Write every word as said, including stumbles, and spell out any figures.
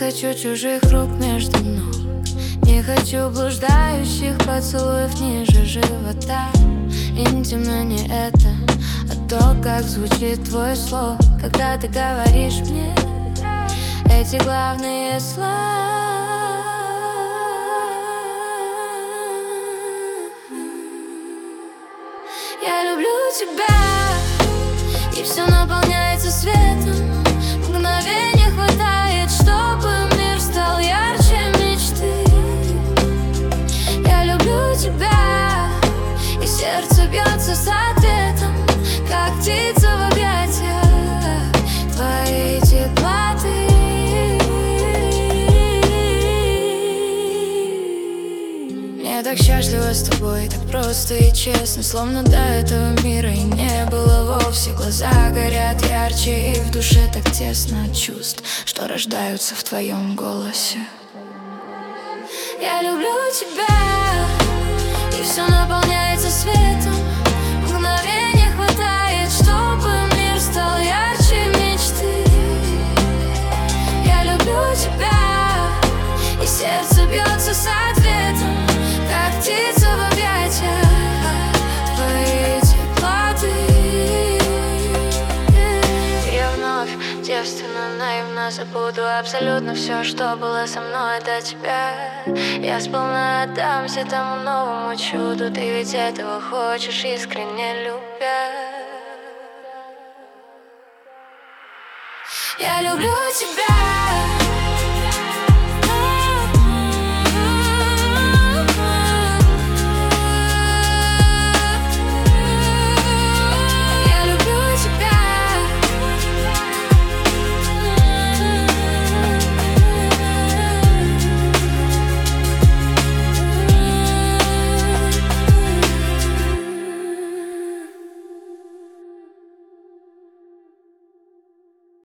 хочу чужих рук между ног, не хочу блуждающих поцелуев ниже живота. Интимно не это, а то, как звучит твой слог, когда ты говоришь мне эти главные слова. Я люблю тебя, и все наполняется светом. Мгновения хватает, чтобы мир стал ярче мечты. Я люблю тебя, и сердце бьется с ответом, как птица в объятиях твоей теплоты. Я так счастлива с тобой, так просто и честно, словно до этого мира и не было вовсе. Глаза горят ярче, и в душе так тесно от чувств, что рождаются в твоем голосе. Я люблю тебя, и все наполняется светом. Мгновения хватает, чтобы мир стал ярче мечты. Я люблю тебя, и сердце бьется с ответом, как птица в объятиях твоей теплоты. Я вновь девственно, наивно забуду абсолютно все, что было со мной до тебя. Я сполна отдамся тому новому чуду, ты ведь этого хочешь, искренне любя. Я люблю тебя.